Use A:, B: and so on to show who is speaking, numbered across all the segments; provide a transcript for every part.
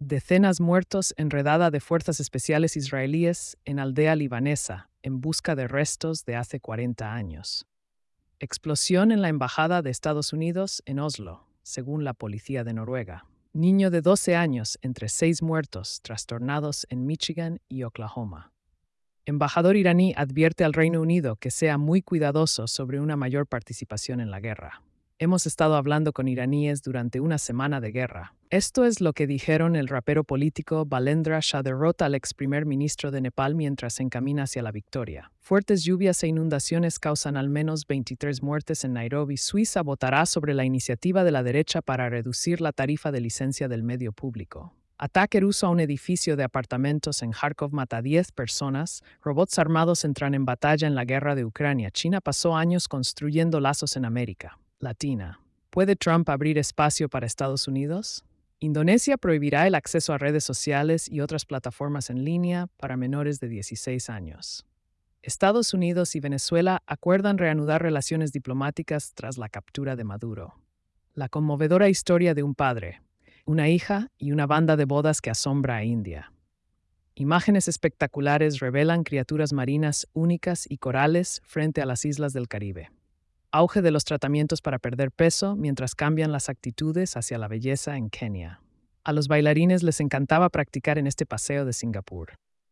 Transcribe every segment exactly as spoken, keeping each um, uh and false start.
A: Decenas muertos en redada de fuerzas especiales israelíes en aldea libanesa en busca de restos de hace cuarenta años. Explosión en la embajada de Estados Unidos en Oslo, según la policía de Noruega. Niño de doce años entre seis muertos trastornados en Michigan y Oklahoma. Embajador iraní advierte al Reino Unido que sea muy cuidadoso sobre una mayor participación en la guerra. Hemos estado hablando con iraníes durante una semana de guerra. Esto es lo que dijeron el rapero político Balendra Shah derrota al ex primer ministro de Nepal mientras se encamina hacia la victoria. Fuertes lluvias e inundaciones causan al menos veintitrés muertes en Nairobi. Suiza votará sobre la iniciativa de la derecha para reducir la tarifa de licencia del medio público. Ataque ruso a un edificio de apartamentos en Kharkov mata a diez personas. Robots armados entran en batalla en la guerra de Ucrania. China pasó años construyendo lazos en América Latina. ¿Puede Trump abrir espacio para Estados Unidos? Indonesia prohibirá el acceso a redes sociales y otras plataformas en línea para menores de dieciséis años. Estados Unidos y Venezuela acuerdan reanudar relaciones diplomáticas tras la captura de Maduro. La conmovedora historia de un padre, una hija y una banda de bodas que asombra a India. Imágenes espectaculares revelan criaturas marinas únicas y corales frente a las islas del Caribe. Auge de los tratamientos para perder peso mientras cambian las actitudes hacia la belleza en Kenia. A los bailarines les encantaba practicar en este paseo de Singapur.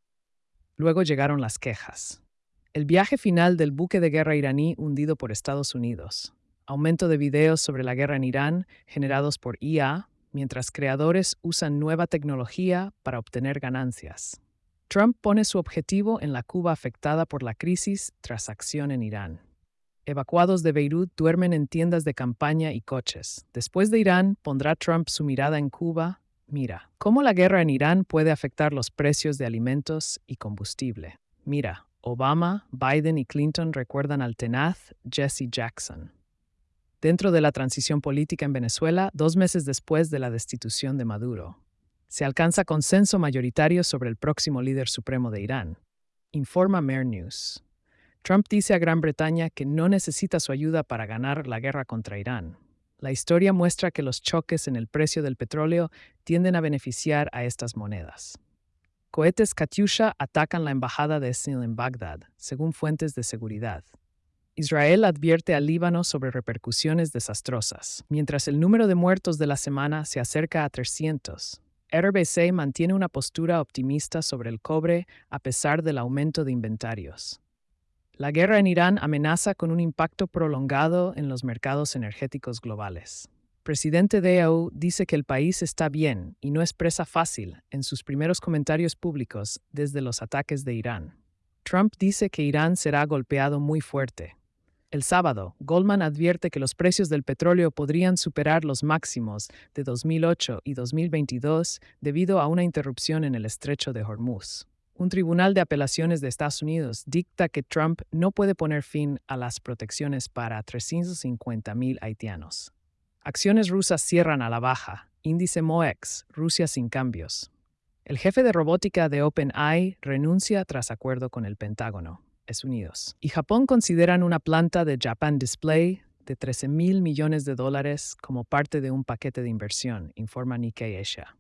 A: Luego llegaron las quejas. El viaje final del buque de guerra iraní hundido por Estados Unidos. Aumento de videos sobre la guerra en Irán generados por I A, mientras creadores usan nueva tecnología para obtener ganancias. Trump pone su objetivo en la Cuba afectada por la crisis tras acción en Irán. Evacuados de Beirut duermen en tiendas de campaña y coches. Después de Irán, pondrá Trump su mirada en Cuba. Mira, ¿cómo la guerra en Irán puede afectar los precios de alimentos y combustible? Mira, Obama, Biden y Clinton recuerdan al tenaz Jesse Jackson. Dentro de la transición política en Venezuela, dos meses después de la destitución de Maduro, se alcanza consenso mayoritario sobre el próximo líder supremo de Irán. Informa Mer News. Trump dice a Gran Bretaña que no necesita su ayuda para ganar la guerra contra Irán. La historia muestra que los choques en el precio del petróleo tienden a beneficiar a estas monedas. Cohetes Katyusha atacan la embajada de Israel en Bagdad, según fuentes de seguridad. Israel advierte al Líbano sobre repercusiones desastrosas, mientras el número de muertos de la semana se acerca a trescientos. R B C mantiene una postura optimista sobre el cobre a pesar del aumento de inventarios. La guerra en Irán amenaza con un impacto prolongado en los mercados energéticos globales. Presidente de E U dice que el país está bien y no es presa fácil en sus primeros comentarios públicos desde los ataques de Irán. Trump dice que Irán será golpeado muy fuerte. El sábado, Goldman advierte que los precios del petróleo podrían superar los máximos de dos mil ocho y dos mil veintidós debido a una interrupción en el estrecho de Hormuz. Un tribunal de apelaciones de Estados Unidos dicta que Trump no puede poner fin a las protecciones para trescientos cincuenta mil haitianos. Acciones rusas cierran a la baja. Índice MOEX, Rusia sin cambios. El jefe de robótica de OpenAI renuncia tras acuerdo con el Pentágono, Estados Unidos. Y Japón consideran una planta de Japan Display de trece mil millones de dólares como parte de un paquete de inversión, informa Nikkei Asia.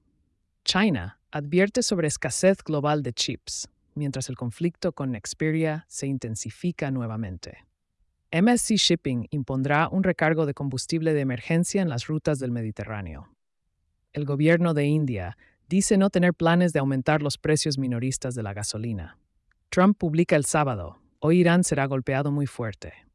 A: China advierte sobre escasez global de chips, mientras el conflicto con Xperia se intensifica nuevamente. M S C Shipping impondrá un recargo de combustible de emergencia en las rutas del Mediterráneo. El gobierno de India dice no tener planes de aumentar los precios minoristas de la gasolina. Trump publica el sábado, hoy Irán será golpeado muy fuerte.